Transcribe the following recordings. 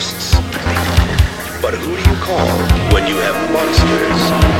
ghosts. But who do you call when you have monsters?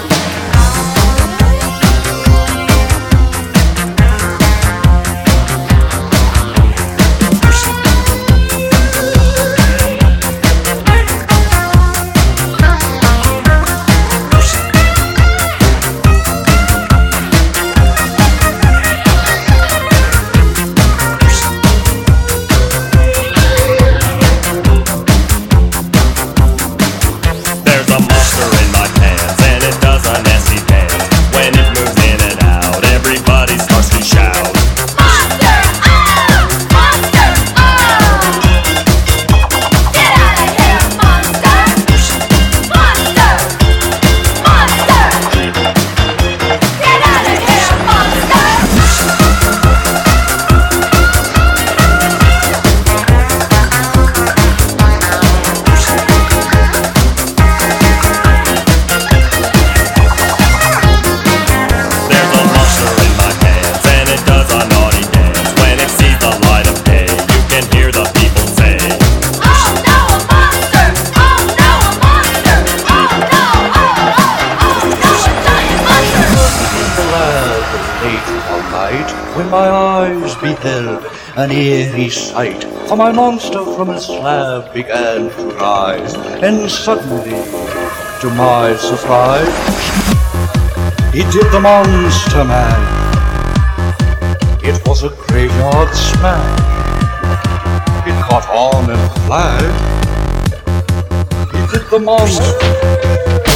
When my eyes beheld an eerie sight, for my monster from his slab began to rise, and suddenly, to my surprise, he did the Monster Man. It was a graveyard smash. It caught on and flashed. He did the monster.